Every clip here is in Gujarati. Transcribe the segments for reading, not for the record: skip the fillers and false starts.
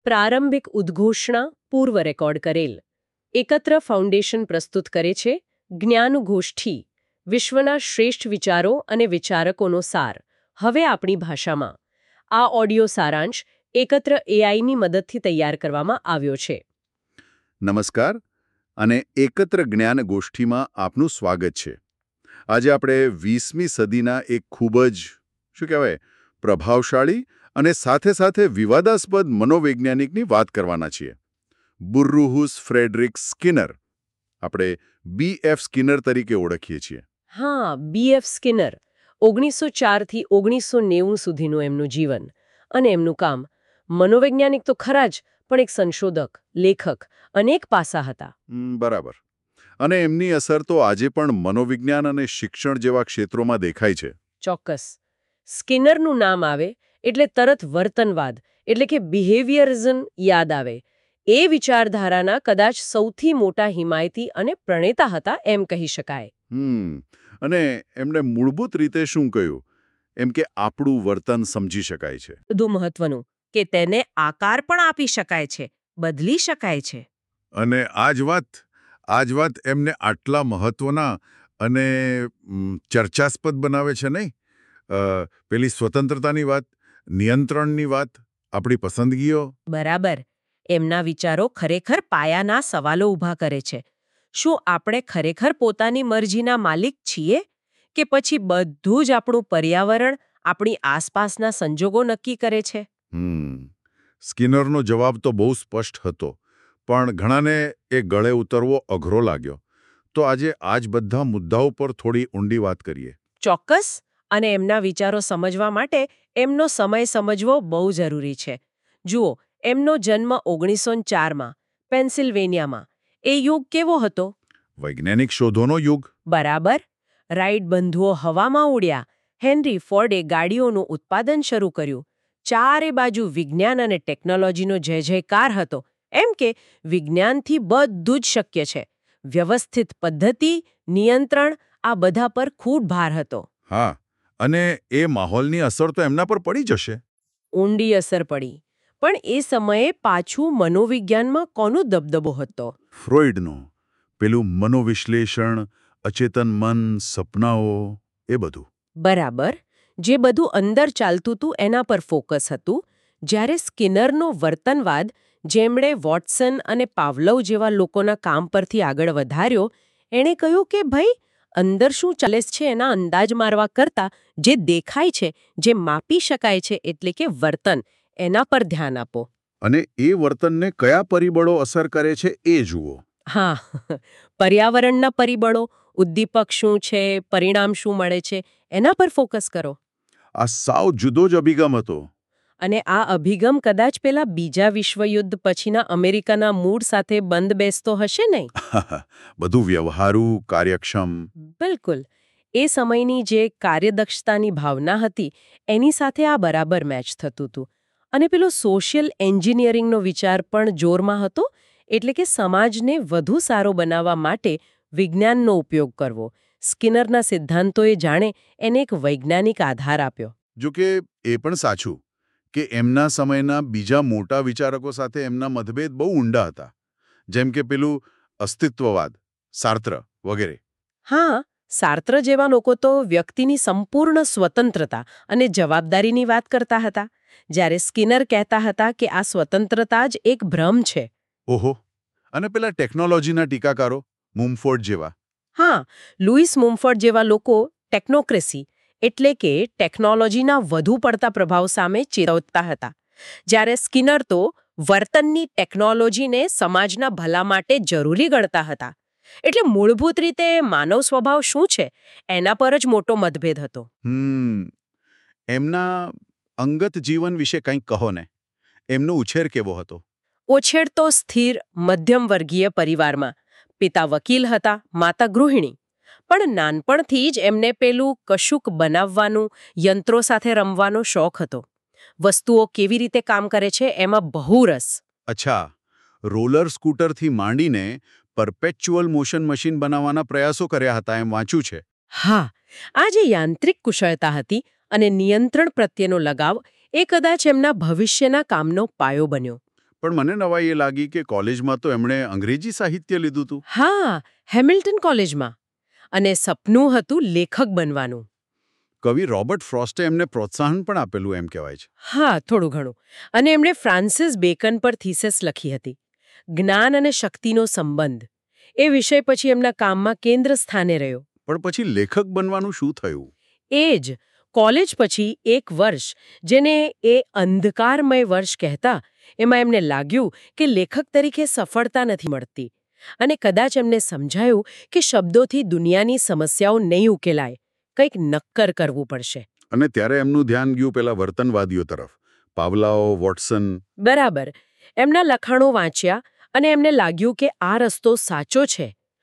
પ્રારંભિક ઉદ્ઘોષણા પૂર્વ રેકોર્ડ કરેલ. એકત્ર ફાઉન્ડેશન પ્રસ્તુત કરે છે જ્ઞાનગોષ્ઠી, વિશ્વના શ્રેષ્ઠ વિચારો અને વિચારકોનો સાર, હવે આપણી ભાષામાં. આ ઓડિયો સારાંશ એકત્ર એઆઈની મદદથી તૈયાર કરવામાં આવ્યો છે. નમસ્કાર અને એકત્ર જ્ઞાનગોષ્ઠીમાં આપનું સ્વાગત છે. આજે આપણે 20મી સદીના એક ખૂબ જ પ્રભાવશાળી અને સાથે સાથે વિવાદાસ્પદ મનોવૈજ્ઞાનિકની વાત કરવાના છીએ. બુર્રુહુસ ફ્રેડરિક સ્કિનર, આપણે BF સ્કિનર તરીકે ઓળખીએ છીએ. હા, BF સ્કિનર 1904 થી 1990 સુધીનું એમનું જીવન અને એમનું કામ. મનોવૈજ્ઞાનિક તો ખરા જ, પણ એક સંશોધક, લેખક, અનેક પાસા હતા. બરાબર. અને એમની અસર તો આજે પણ મનોવિજ્ઞાન અને શિક્ષણ જેવા ક્ષેત્રોમાં દેખાય છે. ચોક્કસ. સ્કિનરનું નામ આવે એટલે તરત વર્તનવાદ એટલે કે બિહેવિયરિઝમ યાદ આવે. એ વિચારધારાના કદાચ સૌથી મોટા હિમાયતી અને પ્રણેતા હતા એમ કહી શકાય. અને એમણે મૂળભૂત રીતે શું કહ્યું? એમ કે આપણું વર્તન સમજી શકાય છે. બધું મહત્વનું કે તેને આકાર પણ આપી શકાય છે, બદલી શકાય છે. અને આ જ વાત એમને આટલા મહત્વના અને ચર્ચાસ્પદ બનાવે છે નહીં? પેલી સ્વતંત્રતાની વાત, નિયંત્રણની વાત, આપણી પસંદગીઓ. બરાબર. એમના વિચારો ખરેખર પાયાના સવાલો ઊભા કરે છે. શું આપણે ખરેખર પોતાની મરજીના માલિક છીએ? કે પછી બધું જ આપણું પર્યાવરણ, આપણી આસપાસના સંજોગો નક્કી કરે છે? સ્કિનરનો જવાબ તો બહુ સ્પષ્ટ હતો, પણ ઘણાને એ ગળે ઉતરવો અઘરો લાગ્યો. તો આજે આ જ બધા મુદ્દાઓ પર થોડી ઊંડી વાત કરીએ. ચોક્કસ. અને એમના વિચારો સમજવા માટે એમનો સમય સમજવો બહુ જરૂરી છે. જુઓ, એમનો જન્મ 1904માં પેન્સિલ્વેનિયામાં. એ યુગ કેવો હતો? વૈજ્ઞાનિક શોધોનો યુગ. બરાબર. રાઇટ બંધુઓ હવામાં ઉડ્યા. હેનરી ફોર્ડે ગાડીઓનું ઉત્પાદન શરૂ કર્યું. ચારે બાજુ વિજ્ઞાન અને ટેકનોલોજીનો જય જયકાર હતો. એમ કે વિજ્ઞાનથી બધું જ શક્ય છે. વ્યવસ્થિત પદ્ધતિ, નિયંત્રણ, આ બધા પર ખૂબ ભાર હતો. હા, અને એ માહોલની અસર તો એમના પર પડી જશે. ઊંડી અસર પડી. પણ એ સમયે પાછું મનોવિજ્ઞાનમાં કોનો દબદબો હતો? ફ્રોઇડનો. પેલું મનોવિશ્લેષણ, અચેતન મન, સપનાઓ, એ બધું. બરાબર. જે બધું અંદર ચાલતું હતું એના પર ફોકસ હતું. જ્યારે સ્કિનરનો વર્તનવાદ, જેમણે વોટસન અને પાવલોવ જેવા લોકોના કામ પરથી આગળ વધાર્યો, એણે કહ્યું કે ભાઈ, અંદર શું ચાલે છે એના અંદાજ મારવા કરતાં જે દેખાય છે, જે માપી શકાય છે, એટલે કે વર્તન, એના પર ધ્યાન આપો. અને એ વર્તનને કયા પરિબળો અસર કરે છે એ જુઓ. હા, પર્યાવરણના પરિબળો, ઉદ્દીપક શું છે, પરિણામ શું મળે છે, એના પર ફોકસ કરો. આ સાવ જુદો જ અભિગમ હતો. અને આ અભિગમ કદાચ પેલા બીજા વિશ્વયુદ્ધ પછીના અમેરિકાના મૂળ સાથે બંધ બેસતો હશે નહીં? બધું વ્યવહારુ, કાર્યક્ષમ. બિલકુલ. એ સમયની જે કાર્યદક્ષતાની ભાવના હતી એની સાથે આ બરાબર મેચ થતું હતું. અને પેલો સોશિયલ એન્જિનિયરિંગનો વિચાર પણ જોરમાં હતો, એટલે કે સમાજને વધુ સારો બનાવવા માટે વિજ્ઞાનનો ઉપયોગ કરવો. સ્કિનરના સિદ્ધાંતોએ જાણે એને એક વૈજ્ઞાનિક આધાર આપ્યો. જોકે એ પણ સાચું કે એમના સમયના બીજા મોટા વિચારકો સાથે એમના મતભેદ બહુ ઊંડા હતા. જેમ કે પેલું અસ્તિત્વવાદ, સાર્ત્ર વગેરે. હા, સાર્ત્ર જેવા લોકો તો વ્યક્તિની સંપૂર્ણ સ્વતંત્રતા અને જવાબદારીની વાત કરતા હતા, જ્યારે સ્કિનર કહેતા હતા કે આ સ્વતંત્રતા જ એક ભ્રમ છે. ઓહો. અને પેલા ટેકનોલોજીના ટીકાકારો, મુમફોર્ડ જેવા. હા, લુઈસ મુમફોર્ડ જેવા લોકો ટેકનોક્રેસી એટલે કે ટેકનોલોજીના વધુ પડતા પ્રભાવ સામે ચેતવતા હતા, જ્યારે સ્કિનર તો વર્તનની ટેકનોલોજીને સમાજના ભલા માટે જરૂરી ગણતા હતા. એટલે મૂળભૂત રીતે માનવ સ્વભાવ શું છે એના પર જ મોટો મતભેદ હતો. એમના અંગત જીવન વિશે કંઈક કહો ને. એમનો ઉછેર કેવો હતો? ઉછેર તો સ્થિર મધ્યમ વર્ગીય પરિવારમાં. પિતા વકીલ હતા, માતા ગૃહિણી. પણ નાનપણથી જ એમને પેલું કશુંક બનાવવાનું, યંત્રો સાથે રમવાનો શોખ હતો. વસ્તુઓ કેવી રીતે કામ કરે છે એમાં બહુ રસ. અચ્છા, રોલર સ્કૂટરથી માંડીને પરપેચ્યુઅલ મોશન મશીન બનાવવાના પ્રયાસો કર્યા હતા એમ વાંચ્યું છે. હા, આ જે યાંત્રિક કુશળતા હતી અને નિયંત્રણ પ્રત્યેનો લગાવ, એ કદાચ એમના ભવિષ્યના કામનો પાયો બન્યો. પણ મને નવાઈ એ લાગી કે કોલેજમાં તો એમણે અંગ્રેજી સાહિત્ય લીધું હતું. હા, હેમિલ્ટન કોલેજમાં. અને સપનું હતું લેખક બનવાનું. કવિ રોબર્ટ ફ્રોસ્ટે એમને પ્રોત્સાહન પણ આપેલું એમ કહેવાય છે. હા, થોડું ઘણું. અને એમણે ફ્રાન્સિસ બેકન પર થીસીસ લખી હતી. જ્ઞાન અને શક્તિનો સંબંધ. એ વિષય પછી એમના કામમાં કેન્દ્ર સ્થાને રહ્યો. પણ પછી લેખક બનવાનું શું થયું? એ જ કોલેજ પછી એક વર્ષ, જેને એ અંધકારમય વર્ષ કહેતા, એમાં એમને લાગ્યું કે લેખક તરીકે સફળતા નથી મળતી. અને કદાચ એમને સમજાયું કે શબ્દોથી દુનિયાની સમસ્યાઓ નહીં ઉકેલાય, કંઈક નક્કર કરવું પડશે. અને ત્યારે એમનું ધ્યાન ગયું પેલા વર્તનવાદીઓ તરફ. Pavlov, Watson. બરાબર. એમના લખાણો વાંચ્યા અને એમને લાગ્યું કે આ રસ્તો સાચો છે.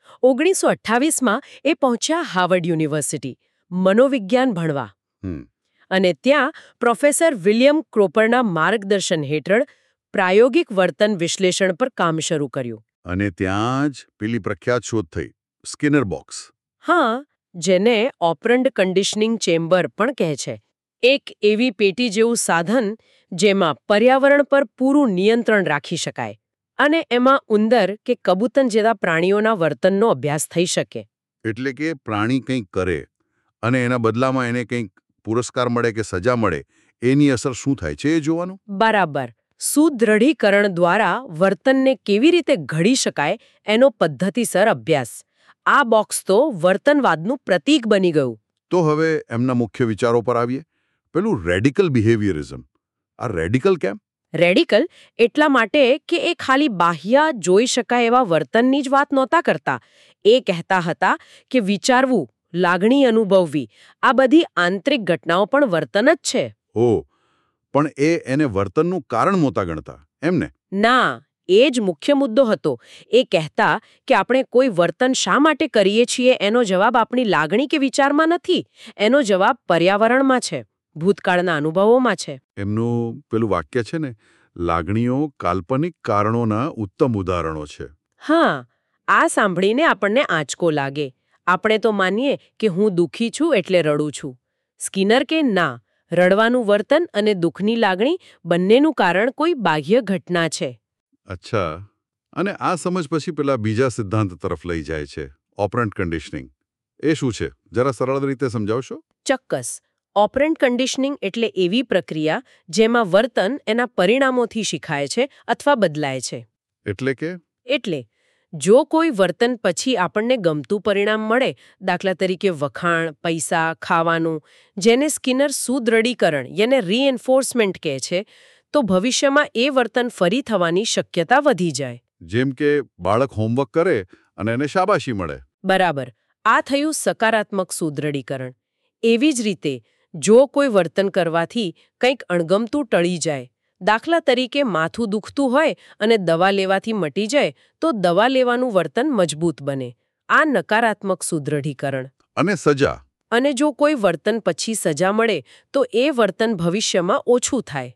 1928માં એ પહોંચ્યા હાર્વર્ડ યુનિવર્સિટી મનોવિજ્ઞાન ભણવા. હમ. અને ત્યાં પ્રોફેસર વિલિયમ ક્રોપરના માર્ગદર્શન હેઠળ પ્રાયોગિક વર્તન વિશ્લેષણ પર કામ શરૂ કર્યું. અને ત્યાં જ પેલી પ્રખ્યાત શોધ થઈ, સ્કિનર બોક્સ. હા, જેને ઓપરન્ટ કન્ડિશનિંગ ચેમ્બર પણ કહે છે. એક એવી પેટી જેવું સાધન જેમાં પર્યાવરણ પર પૂરું નિયંત્રણ રાખી શકાય અને એમાં ઉંદર કે કબૂતર જેવા પ્રાણીઓના વર્તનનો અભ્યાસ થઈ શકે. એટલે કે પ્રાણી કંઈક કરે અને એના બદલામાં એને કંઈક પુરસ્કાર મળે કે સજા મળે, એની અસર શું થાય છે એ જોવાનું. બરાબર. સુદ્રઢીકરણ દ્વારા વર્તનને કેવી રીતે ઘડી શકાય એનો પદ્ધતિસર અભ્યાસ. આ બોક્સ તો વર્તનવાદનું પ્રતીક બની ગયું. તો હવે એમના મુખ્ય વિચારો પર આવીએ. પેલું રેડિકલ બિહેવિયરિઝમ. આ રેડિકલ કેમ? રેડિકલ એટલા માટે કે એ ખાલી બાહ્ય જોઈ શકાય એવા વર્તનની જ વાત નહોતા કરતા. એ કહેતા હતા કે વિચારવું, લાગણી અનુભવવી, આ બધી આંતરિક ઘટનાઓ પણ વર્તન જ છે. ઓ, પણ એને વર્તનનું કારણ નહોતા ગણતા એમને? ના, એ જ મુખ્ય મુદ્દો હતો. એ કહેતા કે આપણે કોઈ વર્તન શા માટે કરીએ છીએ એનો જવાબ આપણી લાગણી કે વિચારમાં નથી. એનો જવાબ પર્યાવરણમાં છે, ભૂતકાળના અનુભવોમાં છે. એમનું પેલું વાક્ય છે ને, લાગણીઓ કાલ્પનિક કારણોના ઉત્તમ ઉદાહરણો છે. હા, આ સાંભળીને આપણને આંચકો લાગે. આપણે તો માનીએ કે હું દુઃખી છું એટલે રડું છું. સ્કિનર કે ના, રડવાનું વર્તન અને દુઃખની લાગણી બંનેનું કારણ કોઈ બાહ્ય ઘટના છે. અચ્છા. અને આ સમજ પછી પેલા બીજા સિદ્ધાંત તરફ લઈ જાય છે, ઓપરન્ટ કન્ડિશનિંગ. એ શું છે? જરા સરળ રીતે સમજાવશો? ચોક્કસ. ઓપરન્ટ કન્ડિશનિંગ એટલે એવી પ્રક્રિયા જેમાં વર્તન એના પરિણામોથી શીખાય છે અથવા બદલાય છે. એટલે કે? એટલે જો કોઈ વર્તન પછી આપણને ગમતું પરિણામ મળે, દાખલા તરીકે વખાણ, પૈસા, ખાવાનું, જેને સ્કિનર સુદ્રઢીકરણ યાને રીએન્ફોર્સમેન્ટ કહે છે, તો ભવિષ્યમાં એ વર્તન ફરી થવાની શક્યતા વધી જાય. જેમ કે બાળક હોમવર્ક કરે અને એને શાબાશી મળે. બરાબર. આ થયું સકારાત્મક સુદ્રઢીકરણ. એવી જ રીતે જો કોઈ વર્તન કરવાથી કંઈક અણગમતું ટળી જાય, દાખલા તરીકે માથું દુખતું હોય અને દવા લેવાથી મટી જાય, તો દવા લેવાનું વર્તન મજબૂત બને. આ નકારાત્મક સુદ્રઢીકરણ. અને સજા. અને જો કોઈ વર્તન પછી સજા મળે તો એ વર્તન ભવિષ્યમાં ઓછું થાય.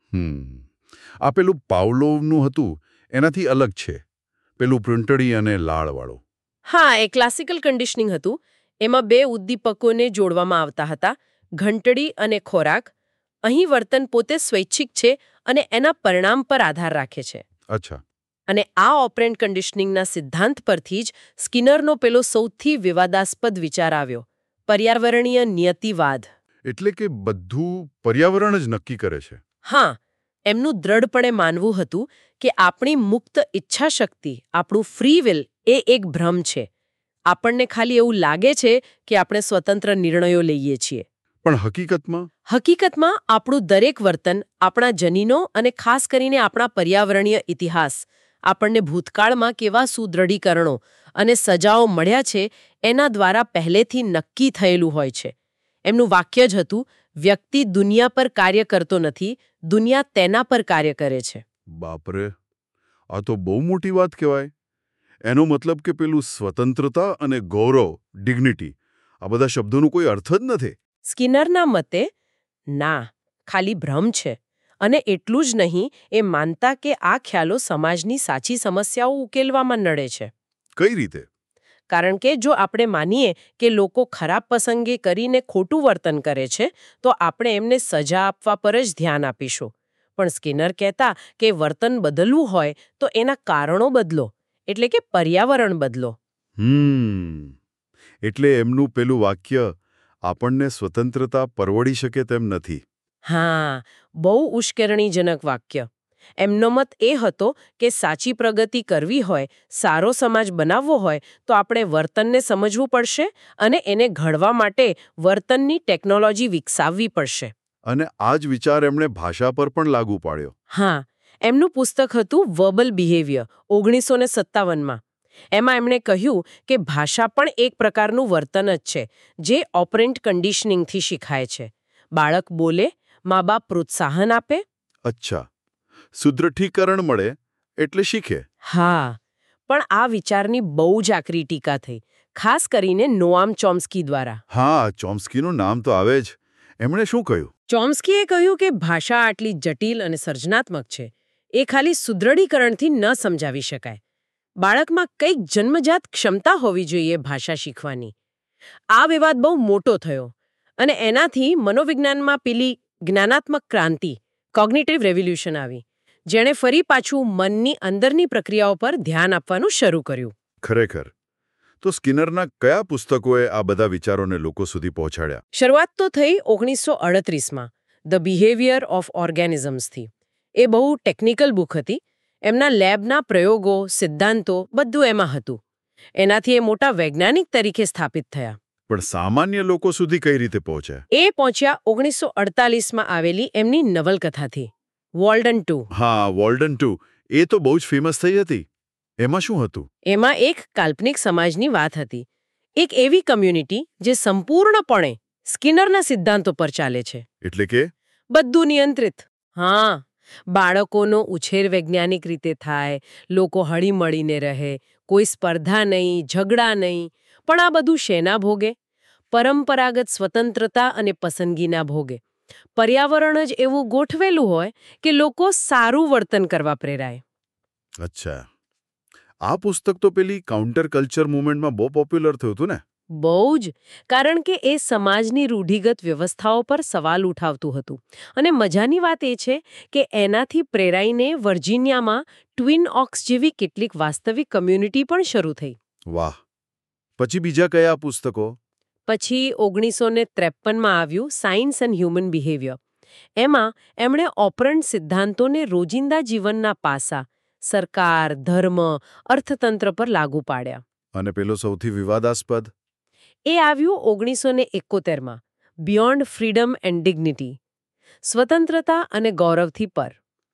આ પેલું પાવલોવનું હતું એનાથી અલગ છે, પેલું પ્રુંટડી અને લાળવાળું. હા, એ ક્લાસિકલ કન્ડિશનિંગ હતું. એમાં બે ઉદ્દીપકોને જોડવામાં આવતા હતા, ઘંટડી અને ખોરાક. અહીં વર્તન પોતે સ્વૈચ્છિક છે અને એના પરિણામ પર આધાર રાખે છે. અચ્છા. અને આ ઓપરેન્ટ કન્ડિશનિંગના સિદ્ધાંત પરથી જ સ્કિનરનો પેલો સૌથી વિવાદાસ્પદ વિચાર આવ્યો, પર્યાવરણીય નિયતિવાદ. એટલે કે બધું પર્યાવરણ જ નક્કી કરે છે. હા, એમનું દ્રઢપણે માનવું હતું કે આપણી મુક્ત ઈચ્છાશક્તિ, આપણું ફ્રી વિલ એ એક ભ્રમ છે. આપણને ખાલી એવું લાગે છે કે આપણે સ્વતંત્ર નિર્ણયો લઈએ છીએ. પણ હકીકતમાં આપણું દરેક વર્તન, આપણા જનીનો અને ખાસ કરીને આપણા પર્યાવરણીય ઇતિહાસ, આપણને ભૂતકાળમાં કેવા સુદ્રઢીકરણો અને સજાઓ મળ્યા છે એના દ્વારા પહેલેથી નક્કી થયેલું હોય છે. એમનું વાક્ય જ હતું, વ્યક્તિ દુનિયા પર કાર્ય કરતો નથી, દુનિયા તેના પર કાર્ય કરે છે. બાપરે, આ તો બહુ મોટી વાત કહેવાય. એનો મતલબ કે પેલું સ્વતંત્રતા અને ગૌરવ, ડિગ્નિટી, આ બધા શબ્દોનો કોઈ અર્થ જ નથી. સ્કિનરના મતે ના, ખાલી ભ્રમ છે. અને એટલું જ નહીં, એ માનતા કે આ ખ્યાલો સમાજની સાચી સમસ્યાઓ ઉકેલવામાં નડે છે. કઈ રીતે? કારણ કે જો આપણે માનીએ કે લોકો ખરાબ પસંદગી કરીને ખોટું વર્તન કરે છે, તો આપણે એમને સજા આપવા પર જ ધ્યાન આપીશું. પણ સ્કિનર કહેતા કે વર્તન બદલવું હોય તો એના કારણો બદલો, એટલે કે પર્યાવરણ બદલો. એટલે એમનું પેલું વાક્ય આપણને સ્વતંત્રતા પરવડી શકે તેમ નથી. હા, બહુ ઉશ્કેરણીજનક વાક્ય. એમનો મત એ હતો કે સાચી પ્રગતિ કરવી હોય, સારો સમાજ બનાવવો હોય તો આપણે વર્તનને સમજવું પડશે અને એને ઘડવા માટે વર્તનની ટેકનોલોજી વિકસાવવી પડશે. અને આ જ વિચાર એમણે ભાષા પર પણ લાગુ પાડ્યો. હા, એમનું પુસ્તક હતું વર્બલ બિહેવિયર 1957માં. એમાં એમણે કહ્યું કે ભાષા પણ એક પ્રકારનું વર્તન જ છે, જે ઓપરેન્ટ કન્ડિશનિંગથી શીખાય છે. બાળક બોલે, મા બાપ પ્રોત્સાહન આપે. અચ્છા, સુદ્રઢીકરણ મળે એટલે શીખે. હા, પણ આ વિચારની બહુ જ આકરી ટીકા થઈ, ખાસ કરીને નોઆમ ચોમ્સ્કી દ્વારા. હા, ચોમ્સ્કીનું નામ તો આવે જ. એમણે શું કહ્યું? ચોમ્સ્કીએ કહ્યું કે ભાષા આટલી જટિલ અને સર્જનાત્મક છે, એ ખાલી સુદ્રઢીકરણથી ન સમજાવી શકાય. બાળકમાં કંઈક જન્મજાત ક્ષમતા હોવી જોઈએ ભાષા શીખવાની. આ વિવાદ બહુ મોટો થયો અને એનાથી મનોવિજ્ઞાનમાં પેલી જ્ઞાનાત્મક ક્રાંતિ, કોગ્નિટિવ રેવોલ્યુશન આવી, જેણે ફરી પાછું મનની અંદરની પ્રક્રિયાઓ પર ધ્યાન આપવાનું શરૂ કર્યું. ખરેખર. તો સ્કિનરના કયા પુસ્તકોએ આ બધા વિચારોને લોકો સુધી પહોંચાડ્યા? શરૂઆત તો થઈ 1938માં ધ બિહેવિયર ઓફ ઓર્ગેનિઝમ્સથી. એ બહુ ટેકનિકલ બુક હતી. એમના લેબના પ્રયોગો, સિદ્ધાંતો બધું એમાં હતું. એનાથી એ મોટા વૈજ્ઞાનિક તરીકે સ્થાપિત થયા. પણ સામાન્ય લોકો સુધી કઈ રીતે પહોંચ્યા? એ પહોંચ્યા 1948માં આવેલી એમની નવલકથાથી, વોલ્ડન 2. હા, વોલ્ડન 2. એ તો બહુ જ ફેમસ થઈ હતી. એમાં શું હતું? એમાં એક કાલ્પનિક સમાજની વાત હતી. એક એવી કમ્યુનિટી જે સંપૂર્ણપણે સ્કિનરના સિદ્ધાંતો પર ચાલે છે. એટલે કે બધું નિયંત્રિત. હા, બાળકોનો ઉછેર વૈજ્ઞાનિક રીતે થાય, લોકો હળીમળીને રહે, કોઈ સ્પર્ધા નહીં, ઝઘડા નહીં. પણ આ બધું શેના ભોગે? પરંપરાગત સ્વતંત્રતા અને પસંદગીના ભોગે. પર્યાવરણ જ એવું ગોઠવેલું હોય કે લોકો સારું વર્તન કરવા પ્રેરાય. અચ્છા, આ પુસ્તક તો પેલી કાઉન્ટર કલ્ચર મુવમેન્ટમાં બહુ પોપ્યુલર થયું હતું ને? બહુ જ. કારણ કે એ સમાજની રૂઢિગત વ્યવસ્થાઓ પર સવાલ ઉઠાવતું હતું. અને મજાની વાત એ છે કે એનાથી પ્રેરાઈને વર્જિનિયામાં ટ્વિન ઓક્સ જેવી કેટલીક વાસ્તવિક કમ્યુનિટી પણ શરૂ થઈ. વાહ. પછી બીજા કયા પુસ્તકો? પછી 1953માં આવ્યું સાયન્સ એન્ડ હ્યુમન બિહેવિયર. એમાં એમણે ઓપરન્ટ સિદ્ધાંતોને રોજિંદા જીવનના પાસા, સરકાર, ધર્મ, અર્થતંત્ર પર લાગુ પાડ્યા. અને પેલો સૌથી વિવાદાસ્પદ? એ આવ્યું 1971માં, બિયોન્ડ ફ્રીડમ એન્ડ ડિગ્નિટી, સ્વતંત્રતા અને ગૌરવથી પર.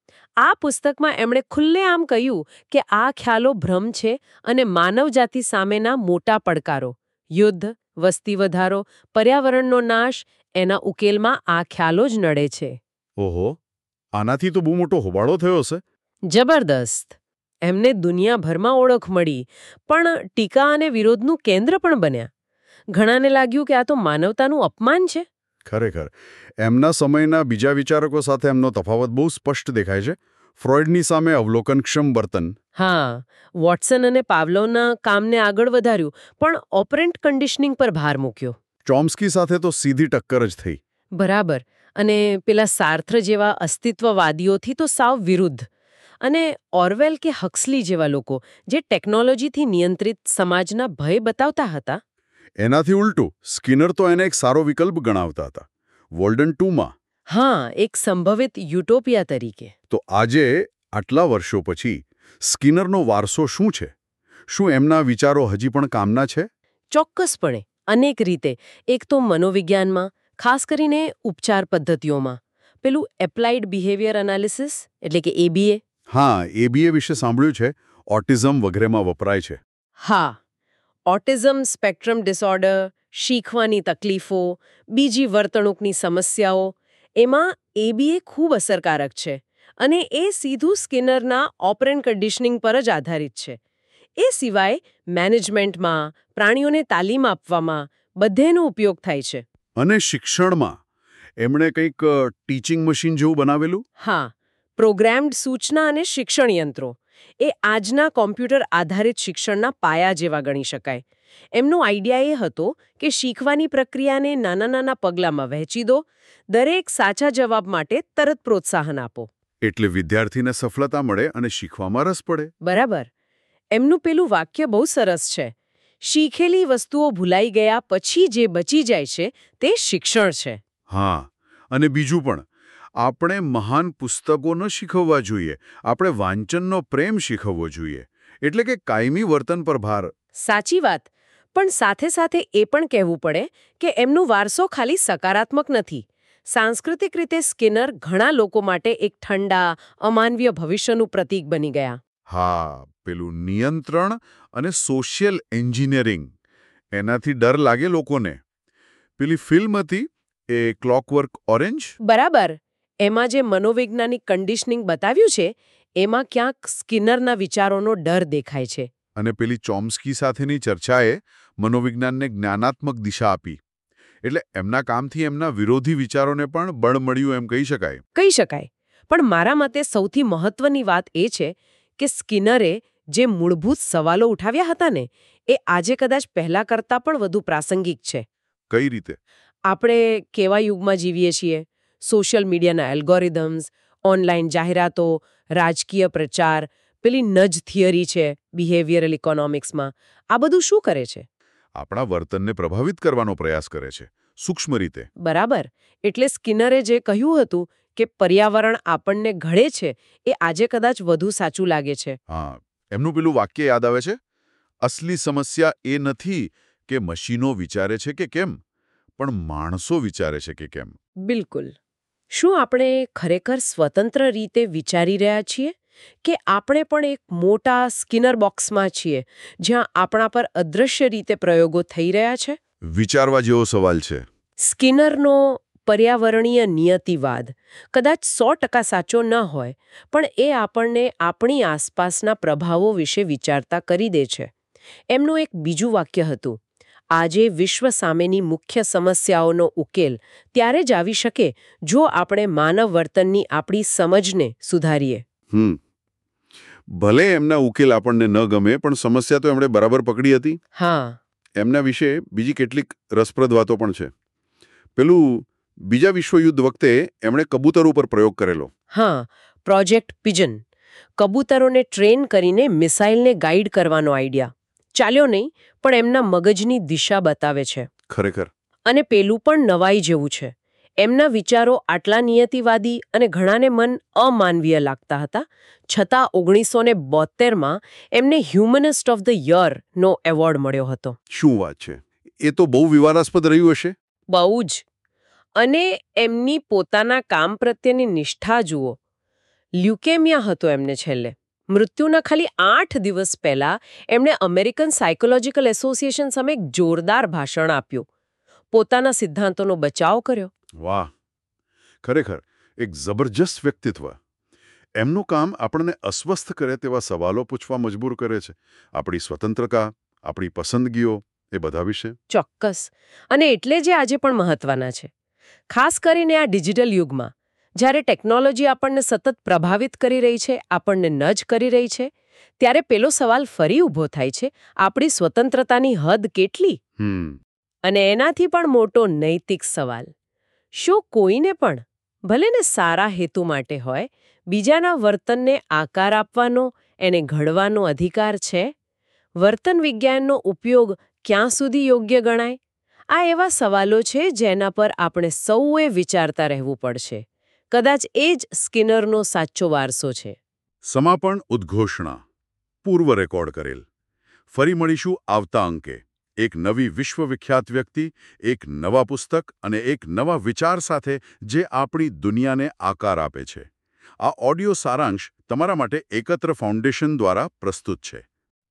આ પુસ્તકમાં એમણે ખુલ્લેઆમ કહ્યું કે આ ખ્યાલો ભ્રમ છે અને માનવજાતિ સામેના મોટા પડકારો, યુદ્ધ, વસ્તી વધારો, પર્યાવરણનો નાશ, એના ઉકેલમાં આ ખ્યાલો જ નડે છે. ઓહો, આનાથી તો બહુ મોટો હોબાળો થયો હશે. જબરદસ્ત. એમને દુનિયાભરમાં ઓળખ મળી, પણ ટીકા અને વિરોધનું કેન્દ્ર પણ બન્યા. ઘણાને લાગ્યું કે આ તો માનવતાનું અપમાન છે. ખરેખર. એમના સમયના બીજા વિચારકો સાથે એમનો તફાવત બહુ સ્પષ્ટ દેખાય છે. ફ્રોઇડની સામે અવલોકનક્ષમ વર્તન. હા, વોટસન અને પાવલોવના કામને આગળ વધાર્યું, પણ ઓપરેન્ટ કન્ડિશનિંગ પર ભાર મૂક્યો. ચોમ્સ્કી સાથે તો સીધી ટક્કર જ થઈ. બરાબર. અને પેલા સાર્થ્ર જેવા અસ્તિત્વવાદીઓથી તો સાવ વિરુદ્ધ. અને ઓરવેલ કે હક્સલી જેવા લોકો જે ટેકનોલોજીથી નિયંત્રિત સમાજના ભય બતાવતા હતા. એનાથી ઉલટું સ્કિનર તો એને એક સારો વિકલ્પ ગણાવતા હતા. વોલ્ડન 2માં. હા, એક સંભવિત યુટોપિયા તરીકે. તો આજે આટલા વર્ષો પછી સ્કિનરનો વારસો શું છે? શું એમના વિચારો હજી પણ કામના છે? ચોક્કસપણે, અનેક રીતે. એક તો મનોવિજ્ઞાનમાં, ખાસ કરીને ઉપચાર પદ્ધતિઓમાં. પેલું એપ્લાઇડ બિહેવિયર એનાલિસિસ, એટલે કે ABA. હા, ABA વિશે સાંભળ્યું છે. ઓટિઝમ વગેરેમાં વપરાય છે. હા, ઓટિઝમ સ્પેક્ટ્રમ ડિસઓર્ડર, શીખવાની તકલીફો, બીજી વર્તણૂકની સમસ્યાઓ, એમાં ABA ખૂબ અસરકારક છે. અને એ સીધું સ્કિનરના ઓપરેન્ટ કન્ડિશનિંગ પર જ આધારિત છે. એ સિવાય મેનેજમેન્ટમાં, પ્રાણીઓને તાલીમ આપવામાં બધેનો ઉપયોગ થાય છે. અને શિક્ષણમાં એમણે કંઈક ટીચિંગ મશીન જેવું બનાવેલું? હા, પ્રોગ્રામ્ડ સૂચના અને શિક્ષણ યંત્રો. એ આજના કોમ્પ્યુટર આધારિત શિક્ષણના પાયા જેવા ગણી શકાય. એમનો આઈડિયા એ હતો કે શીખવાની પ્રક્રિયાને નાના નાના પગલામાં વહેંચી દો, દરેક સાચા જવાબ માટે તરત પ્રોત્સાહન આપો. એટલે વિદ્યાર્થીને સફળતા મળે અને શીખવામાં રસ પડે. બરાબર. એમનું પેલું વાક્ય બહુ સરસ છે. શીખેલી વસ્તુઓ ભૂલાઈ ગયા પછી જે બચી જાય છે તે શિક્ષણ છે. હા, અને બીજું પણ, આપણે મહાન પુસ્તકો ન શીખવવા જોઈએ, આપણે વાંચનનો પ્રેમ શીખવવો જોઈએ. એટલે કે કાયમી વર્તન પર ભાર. સાચી વાત. પણ સાથે સાથે એ પણ કહેવું પડે કે એમનું વારસો ખાલી સકારાત્મક નથી. સાંસ્કૃતિક રીતે સ્કિનર ઘણા લોકો માટે એક ઠંડા, અમાનવીય ભવિષ્યનું પ્રતીક બની ગયા. હા, પેલું નિયંત્રણ અને સોશિયલ એન્જિનિયરિંગ, એનાથી ડર લાગે લોકોને. પેલી ફિલ્મ હતી એ ક્લોકવર્ક ઓરેન્જ. બરાબર. એમાં જે મનોવૈજ્ઞાનિક કન્ડિશનિંગ બતાવ્યું છે એમાં ક્યાંક સ્કિનરના વિચારોનો ડર દેખાય છે. અને પેલી ચોમ્સ્કી સાથેની ચર્ચાએ મનોવિજ્ઞાનને જ્ઞાનાત્મક દિશા આપી. એટલે એમના કામથી એમના વિરોધી વિચારોને પણ બળ મળ્યું એમ કહી શકાય. કહી શકાય. પણ મારા મતે સૌથી મહત્વની વાત એ છે કે સ્કિનરે જે મૂળભૂત સવાલો ઉઠાવ્યા હતા ને એ આજે કદાચ પહેલા કરતાં પણ વધુ પ્રાસંગિક છે. કઈ રીતે? આપણે કેવા યુગમાં જીવીએ છીએ? સોશિયલ મીડિયાના એલ્ગોરિધમ્સ, ઓનલાઈન જાહેરાતો, રાજકીય પ્રચાર, પેલી નજ થિયરી છે બિહેવિયરલ ઇકોનોમિક્સમાં, આ બધું શું કરે છે? આપણા વર્તનને પ્રભાવિત કરવાનો પ્રયાસ કરે છે, સૂક્ષ્મ રીતે. બરાબર. એટલે સ્કિનરે જે કહ્યું હતું કે પર્યાવરણ આપણને ઘડે છે એ આજે કદાચ વધુ સાચું લાગે છે. હા, એમનું પેલું વાક્ય યાદ આવે છે, અસલી સમસ્યા એ નથી કે મશીનો વિચારે છે કે કેમ, પણ માણસો વિચારે છે કે કેમ. બિલકુલ. શું આપણે ખરેખર સ્વતંત્ર રીતે વિચારી રહ્યા છીએ કે આપણે પણ એક મોટા સ્કિનર બોક્સમાં છીએ જ્યાં આપણા પર અદૃશ્ય રીતે પ્રયોગો થઈ રહ્યા છે? વિચારવા જેવો સવાલ છે. સ્કિનરનો પર્યાવરણીય નિયતિવાદ કદાચ 100% સાચો ન હોય, પણ એ આપણને આપણી આસપાસના પ્રભાવો વિશે વિચારતા કરી દે છે. એમનું એક બીજું વાક્ય હતું, આજે વિશ્વ સામેની મુખ્ય સમસ્યાઓનો ઉકેલ ત્યારે જ આવી શકે જો આપણે માનવ વર્તનની આપણી સમજને સુધારીએ. ભલે એમના ઉકેલ આપણને ન ગમે, પણ સમસ્યા તો એમણે બરાબર પકડી હતી. હા. એમના વિશે બીજી કેટલીક રસપ્રદ વાતો પણ છે. પેલું બીજા વિશ્વયુદ્ધ વખતે એમણે કબૂતર ઉપર પ્રયોગ કરેલો. હા, પ્રોજેક્ટ પિજન. કબૂતરોને ટ્રેન કરીને મિસાઇલને ગાઈડ કરવાનો આઈડિયા. ચાલ્યો નહીં, પણ એમના મગજની દિશા બતાવે છે. ખરેખર. અને પેલું પણ નવાઈ જેવું છે. એમના વિચારો આટલા નિયતિવાદી અને ઘણાને મન અમાનવીય લાગતા હતા, છતાં 1972માં એમને હ્યુમનિસ્ટ ઓફ ધ યરનો એવોર્ડ મળ્યો હતો. શું વાત છે! એ તો બહુ વિવાદાસ્પદ રહ્યું હશે. બહુ જ. અને એમની પોતાના કામ પ્રત્યેની નિષ્ઠા જુઓ. લ્યુકેમિયા હતો એમને છેલ્લે. મૃત્યુના ખાલી 8 દિવસ પહેલા એમણે અમેરિકન સાયકોલોજીકલ એસોસિએશન સામે એક જોરદાર ભાષણ આપ્યું. પોતાના સિદ્ધાંતોનો બચાવ કર્યો. વાહ! ખરેખર એક જબરજસ્ત વ્યક્તિત્વ. એમનું કામ આપણને અસ્વસ્થ કરે તેવા સવાલો પૂછવા મજબૂર કરે છે. આપણી સ્વતંત્રતા, આપણી પસંદગીઓ, એ બધા વિશે. ચોક્કસ. અને એટલે જે આજે પણ મહત્વના છે. ખાસ કરીને આ ડિજિટલ યુગમાં, જ્યારે ટેકનોલોજી આપણને સતત પ્રભાવિત કરી રહી છે, આપણને નજ કરી રહી છે, ત્યારે પેલો સવાલ ફરી ઊભો થાય છે, આપણી સ્વતંત્રતાની હદ કેટલી? અને એનાથી પણ મોટો નૈતિક સવાલ, શું કોઈને પણ, ભલે ને સારા હેતુ માટે હોય, બીજાના વર્તનને આકાર આપવાનો, એને ઘડવાનો અધિકાર છે? વર્તન વિજ્ઞાનનો ઉપયોગ ક્યાં સુધી યોગ્ય ગણાય? આ એવા સવાલો છે જેના પર આપણે સૌએ વિચારતા રહેવું પડશે. કદાચ એ જ સ્કિનરનો સાચો વારસો છે. સમાપન ઉદ્ઘોષણા પૂર્વ રેકોર્ડ કરેલ. ફરી મળીશું આવતા અંકે. એક નવી વિશ્વવિખ્યાત વ્યક્તિ, એક નવા પુસ્તક અને એક નવા વિચાર સાથે જે આપણી દુનિયાને આકાર આપે છે. આ ઓડિયો સારાંશ તમારા માટે એકત્ર ફાઉન્ડેશન દ્વારા પ્રસ્તુત છે.